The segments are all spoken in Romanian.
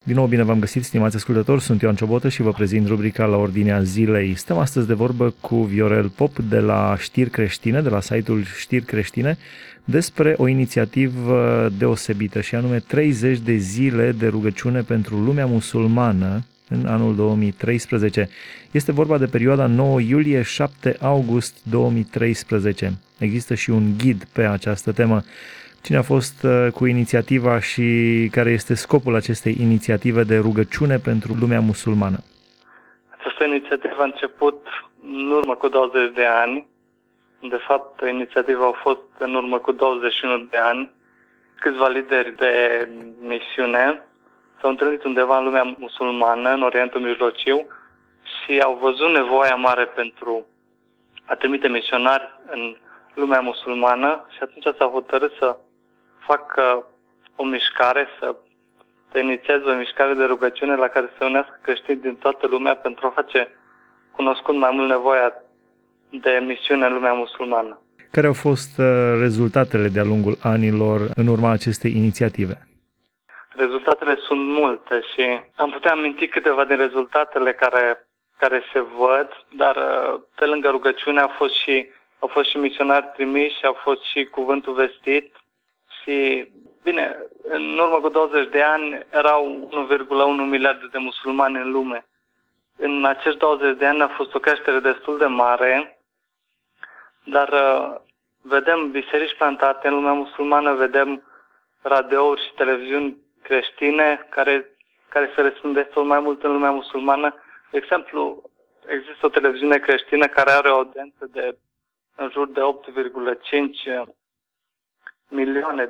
Din nou bine v-am găsit, stimați ascultători, sunt Ioan Ciobotă și vă prezint rubrica La Ordinea Zilei. Stăm astăzi de vorbă cu Viorel Pop de la Știri Creștine, de la site-ul Știri Creștine, despre o inițiativă deosebită și anume 30 de zile de rugăciune pentru lumea musulmană în anul 2013. Este vorba de perioada 9 iulie-7 august 2013. Există și un ghid pe această temă. Cine a fost cu inițiativa și care este scopul acestei inițiative de rugăciune pentru lumea musulmană? Această inițiativă a început în urmă cu 20 de ani. De fapt, inițiativa a fost în urmă cu 21 de ani. Câțiva lideri de misiune s-au întâlnit undeva în lumea musulmană, în Orientul Mijlociu, și au văzut nevoia mare pentru a trimite misionari în lumea musulmană și atunci s-au hotărât să facă o mișcare, să inițieze o mișcare de rugăciune la care să unească creștini din toată lumea pentru a face cunoscut mai mult nevoia de misiune în lumea musulmană. Care au fost rezultatele de-a lungul anilor în urma acestei inițiative? Rezultatele sunt multe și am putea aminti câteva din rezultatele care se văd, dar pe lângă rugăciune au fost și misionari trimiși, au fost și cuvântul vestit și, bine, în urmă cu 20 de ani erau 1,1 miliarde de musulmani în lume. În acești 20 de ani a fost o creștere destul de mare, dar vedem biserici plantate în lumea musulmană, vedem radiouri și televiziuni creștine care se răspândesc tot mai mult în lumea musulmană. De exemplu, există o televiziune creștină care are o audiență de în jur de 8,5 milioane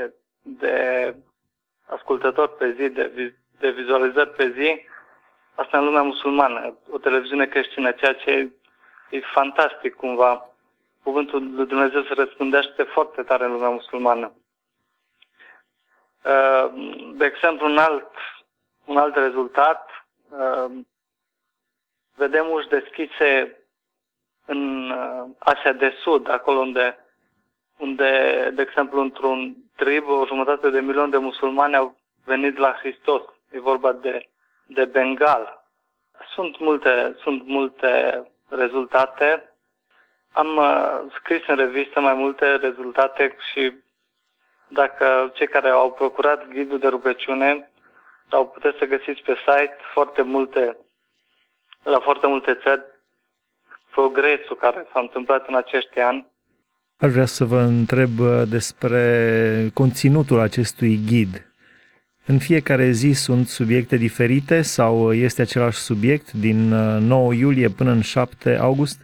de ascultători pe zi, de vizualizări pe zi. Asta în lumea musulmană, o televiziune creștină, ceea ce e fantastic cumva. Cuvântul lui Dumnezeu se răspândește foarte tare în lumea musulmană. De exemplu, un alt rezultat, vedem uși deschise în Asia de Sud, acolo unde, de exemplu, într-un trib, 1,5 milion de musulmani au venit la Hristos. E vorba de Bengal. Sunt multe rezultate. Am scris în revistă mai multe rezultate și dacă cei care au procurat ghidul de rugăciune au putea să găsiți pe site la foarte multe țări progresul care s-a întâmplat în acești ani. Aș vrea să vă întreb despre conținutul acestui ghid. În fiecare zi sunt subiecte diferite sau este același subiect din 9 iulie până în 7 august?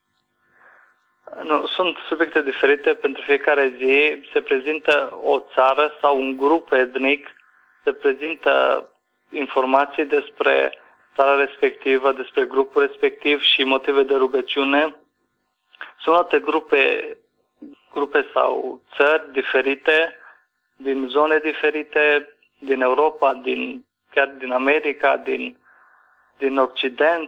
Nu, sunt subiecte diferite. Pentru fiecare zi se prezintă o țară sau un grup etnic, se prezintă informații despre țara respectivă, despre grupul respectiv și motive de rugăciune. Sunt alte grupe sau țări diferite, din zone diferite, din Europa, chiar din America, din Occident.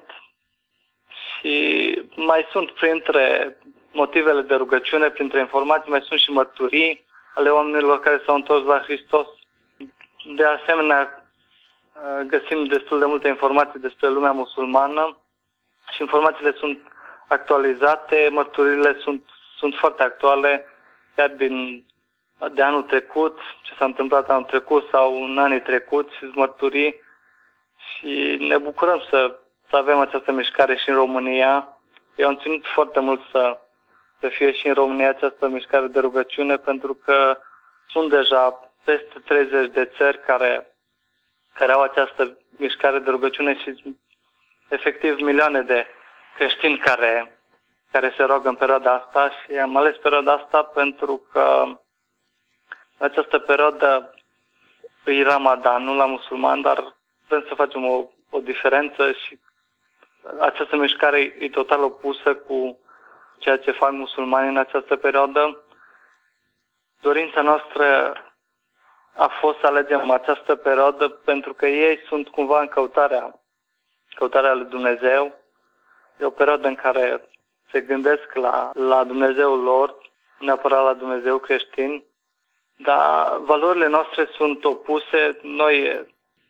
Și mai sunt printre motivele de rugăciune, printre informații, mai sunt și mărturii ale oamenilor care s-au întors la Hristos. De asemenea, găsim destul de multe informații despre lumea musulmană și informațiile sunt actualizate, mărturile sunt foarte actuale, chiar de anul trecut, ce s-a întâmplat anul trecut sau în anii trecuți, și mărturii. Și ne bucurăm să avem această mișcare și în România. Eu am ținut foarte mult să fie și în România această mișcare de rugăciune, pentru că sunt deja peste 30 de țări care au această mișcare de rugăciune și efectiv milioane de creștini care se roagă în perioada asta. Și am ales perioada asta pentru că în această perioadă e Ramadanul la musulman, dar vrem să facem o diferență și această mișcare e total opusă cu ceea ce fac musulmanii în această perioadă. Dorința noastră a fost să alegem această perioadă pentru că ei sunt cumva în căutarea lui Dumnezeu. E o perioadă în care se gândesc la Dumnezeul lor, neapărat la Dumnezeu creștin, dar valorile noastre sunt opuse. Noi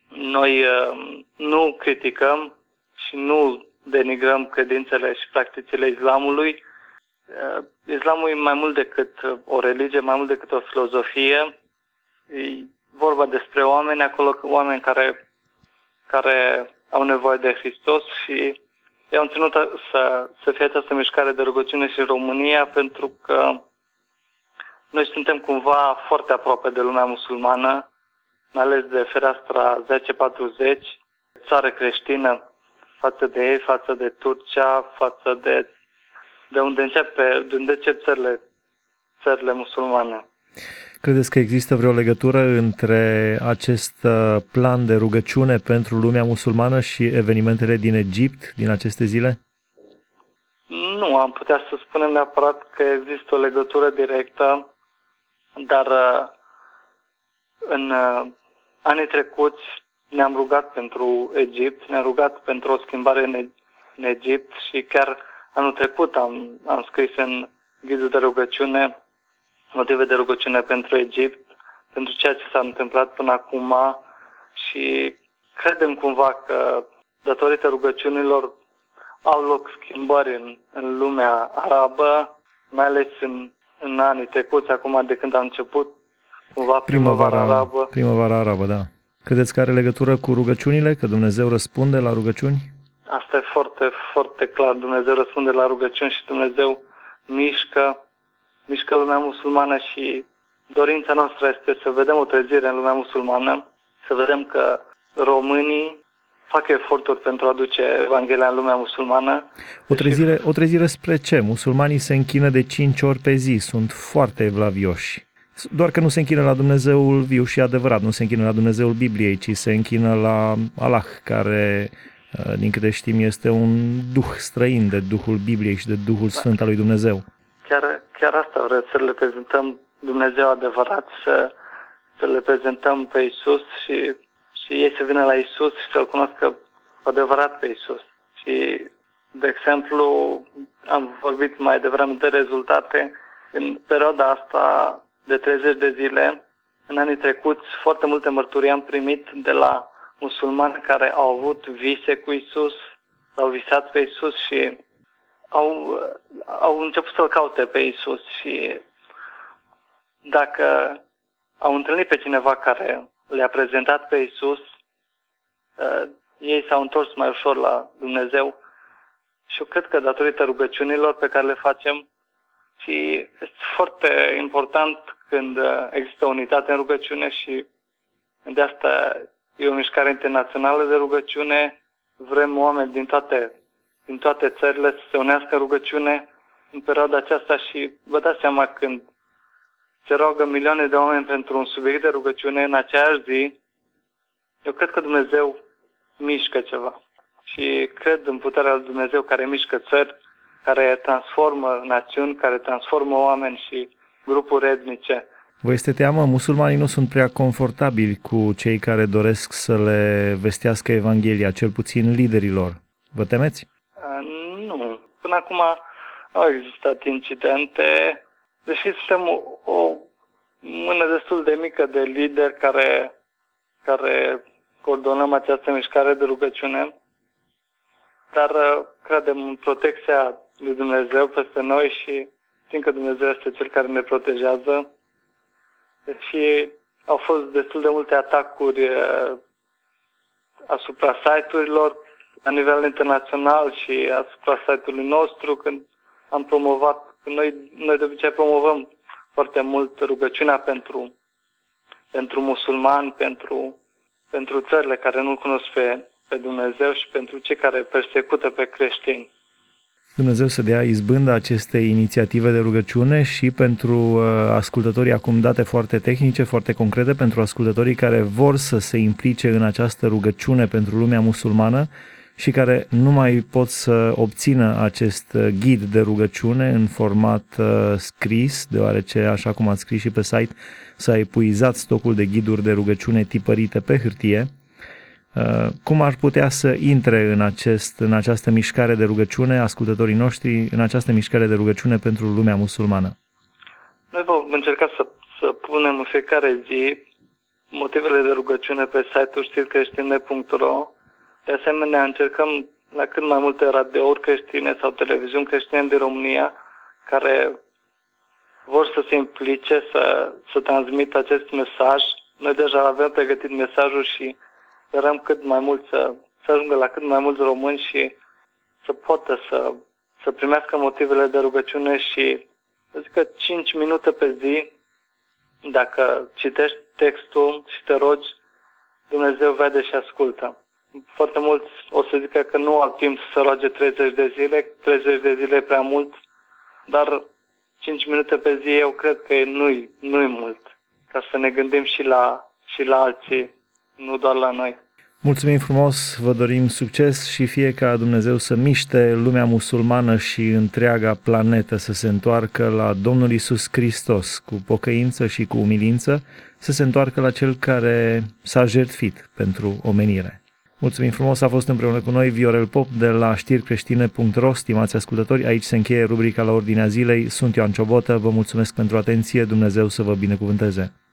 Noi nu criticăm și nu denigrăm credințele și practicile islamului. Islamul e mai mult decât o religie, mai mult decât o filozofie. E vorba despre oameni acolo, oameni care au nevoie de Hristos și i-au ținut să fie această mișcare de rugăciune și în România, pentru că noi suntem cumva foarte aproape de lumea musulmană, mai ales de fereastra 1040, țară creștină față de ei, față de Turcia, față de unde încep țările musulmane. Credeți că există vreo legătură între acest plan de rugăciune pentru lumea musulmană și evenimentele din Egipt, din aceste zile? Nu am putea să spunem neapărat că există o legătură directă, dar în anii trecuți ne-am rugat pentru Egipt, ne-am rugat pentru o schimbare în Egipt și chiar anul trecut am scris în ghidul de rugăciune motive de rugăciune pentru Egipt, pentru ceea ce s-a întâmplat până acum și credem cumva că datorită rugăciunilor au loc schimbări în lumea arabă, mai ales în anii trecuți, acum de când a început cumva primăvara arabă. Primăvara arabă, da. Credeți că are legătură cu rugăciunile, că Dumnezeu răspunde la rugăciuni? Asta e foarte, foarte clar. Dumnezeu răspunde la rugăciuni și Dumnezeu mișcă lumea musulmană și dorința noastră este să vedem o trezire în lumea musulmană, să vedem că românii fac eforturi pentru a aduce Evanghelia în lumea musulmană. O trezire spre ce? Musulmanii se închină de 5 ori pe zi, sunt foarte evlavioși. Doar că nu se închină la Dumnezeul viu și adevărat, nu se închină la Dumnezeul Bibliei, ci se închină la Allah, care, din câte știm, este un duh străin de Duhul Bibliei și de Duhul Sfânt al lui Dumnezeu. Chiar asta vreau să le prezentăm Dumnezeu adevărat, să le prezentăm pe Iisus și ei să vină la Iisus și să-L cunoască adevărat pe Iisus. Și, de exemplu, am vorbit mai devreme de rezultate. În perioada asta de 30 de zile, în anii trecuți, foarte multe mărturii am primit de la musulmani care au avut vise cu Iisus, au visat pe Iisus și au început să-L caute pe Iisus și dacă au întâlnit pe cineva care le-a prezentat pe Iisus, ei s-au întors mai ușor la Dumnezeu și eu cred că datorită rugăciunilor pe care le facem și este foarte important când există unitate în rugăciune și de asta e o mișcare internațională de rugăciune, vrem oameni din toate țările să se unească în rugăciune în perioada aceasta și vă dați seama când se roagă milioane de oameni pentru un subiect de rugăciune în aceeași zi, eu cred că Dumnezeu mișcă ceva. Și cred în puterea lui Dumnezeu care mișcă țări, care transformă națiuni, care transformă oameni și grupuri etnice. Vă este teamă? Musulmanii nu sunt prea confortabili cu cei care doresc să le vestească Evanghelia, cel puțin liderilor. Vă temeți? Nu. Până acum au existat incidente, deși suntem o mână destul de mică de lideri care coordonăm această mișcare de rugăciune, dar credem în protecția lui Dumnezeu peste noi și știm că Dumnezeu este Cel care ne protejează. Și au fost destul de multe atacuri asupra site-urilor la nivel internațional și asupra site-ului nostru când am promovat, noi de obicei promovăm foarte mult rugăciunea pentru musulmani, pentru țările care nu cunosc pe Dumnezeu și pentru cei care persecută pe creștini. Dumnezeu să dea izbândă acestei inițiative de rugăciune și pentru ascultătorii acum date foarte tehnice, foarte concrete, pentru ascultătorii care vor să se implice în această rugăciune pentru lumea musulmană și care nu mai pot să obțină acest ghid de rugăciune în format scris, deoarece, așa cum ați scris și pe site, s-a epuizat stocul de ghiduri de rugăciune tipărite pe hârtie. Cum ar putea să intre în această mișcare de rugăciune, ascultătorii noștri, în această mișcare de rugăciune pentru lumea musulmană? Noi vom încerca să punem în fiecare zi motivele de rugăciune pe site-ul știricreștine.ro. De asemenea, încercăm la cât mai multe radiouri creștine sau televiziuni creștine din România care vor să se implice, să transmită acest mesaj. Noi deja avem pregătit mesajul și sperăm cât mai mult să ajungă la cât mai mulți români și să poată să primească motivele de rugăciune și, să zic că 5 minute pe zi, dacă citești textul și te rogi, Dumnezeu vede și ascultă. Foarte mulți o să zică că nu au timp să se roage 30 de zile, 30 de zile e prea mult, dar 5 minute pe zi eu cred că nu-i mult, ca să ne gândim și la alții, nu doar la noi. Mulțumim frumos, vă dorim succes și fie ca Dumnezeu să miște lumea musulmană și întreaga planetă să se întoarcă la Domnul Iisus Hristos cu pocăință și cu umilință, să se întoarcă la Cel care s-a jertfit pentru omenire. Mulțumim frumos, a fost împreună cu noi Viorel Pop de la știricreștine.ro. Stimați ascultători, aici se încheie rubrica La Ordinea Zilei. Sunt Ioan Ciobotă, vă mulțumesc pentru atenție, Dumnezeu să vă binecuvânteze.